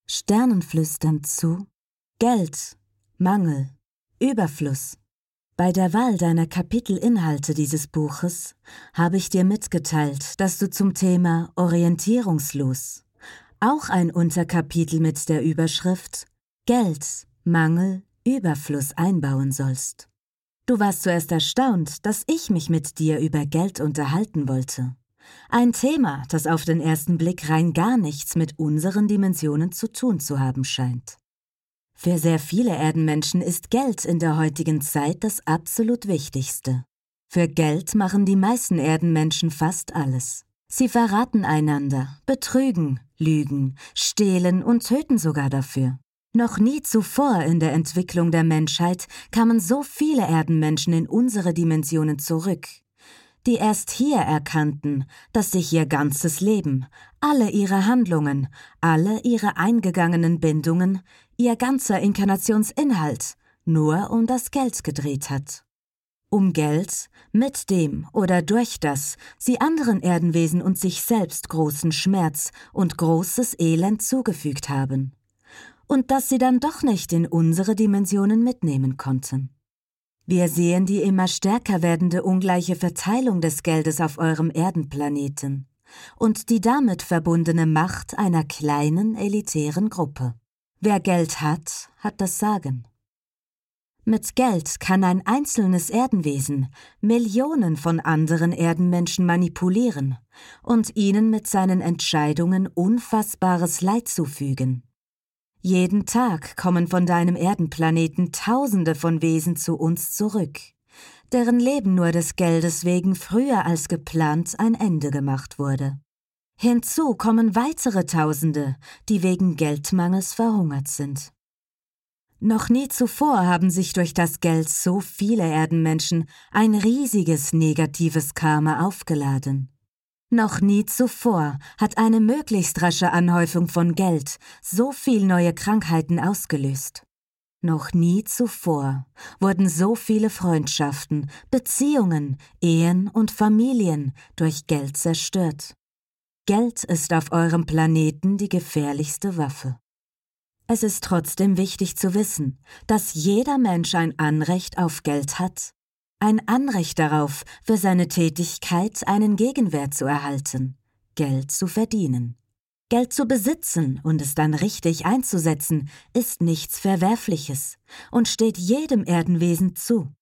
Sternen flüstern zu, Geld, Mangel, Überfluss. Bei der Wahl deiner Kapitelinhalte dieses Buches habe ich dir mitgeteilt, dass du zum Thema orientierungslos auch ein Unterkapitel mit der Überschrift Geld, Mangel, Überfluss einbauen sollst. Du warst zuerst erstaunt, dass ich mich mit dir über Geld unterhalten wollte. Ein Thema, das auf den ersten Blick rein gar nichts mit unseren Dimensionen zu tun zu haben scheint. Für sehr viele Erdenmenschen ist Geld in der heutigen Zeit das absolut Wichtigste. Für Geld machen die meisten Erdenmenschen fast alles. Sie verraten einander, betrügen, lügen, stehlen und töten sogar dafür. Noch nie zuvor in der Entwicklung der Menschheit kamen so viele Erdenmenschen in unsere Dimensionen zurück, die erst hier erkannten, dass sich ihr ganzes Leben, alle ihre Handlungen, alle ihre eingegangenen Bindungen, ihr ganzer Inkarnationsinhalt nur um das Geld gedreht hat. Um Geld, mit dem oder durch das sie anderen Erdenwesen und sich selbst großen Schmerz und großes Elend zugefügt haben. Und das sie dann doch nicht in unsere Dimensionen mitnehmen konnten. Wir sehen die immer stärker werdende ungleiche Verteilung des Geldes auf eurem Erdenplaneten und die damit verbundene Macht einer kleinen, elitären Gruppe. Wer Geld hat, hat das Sagen. Mit Geld kann ein einzelnes Erdenwesen Millionen von anderen Erdenmenschen manipulieren und ihnen mit seinen Entscheidungen unfassbares Leid zufügen. Jeden Tag kommen von deinem Erdenplaneten Tausende von Wesen zu uns zurück, deren Leben nur des Geldes wegen früher als geplant ein Ende gemacht wurde. Hinzu kommen weitere Tausende, die wegen Geldmangels verhungert sind. Noch nie zuvor haben sich durch das Geld so viele Erdenmenschen ein riesiges negatives Karma aufgeladen. Noch nie zuvor hat eine möglichst rasche Anhäufung von Geld so viel neue Krankheiten ausgelöst. Noch nie zuvor wurden so viele Freundschaften, Beziehungen, Ehen und Familien durch Geld zerstört. Geld ist auf eurem Planeten die gefährlichste Waffe. Es ist trotzdem wichtig zu wissen, dass jeder Mensch ein Anrecht auf Geld hat. Ein Anrecht darauf, für seine Tätigkeit einen Gegenwert zu erhalten, Geld zu verdienen. Geld zu besitzen und es dann richtig einzusetzen, ist nichts Verwerfliches und steht jedem Erdenwesen zu.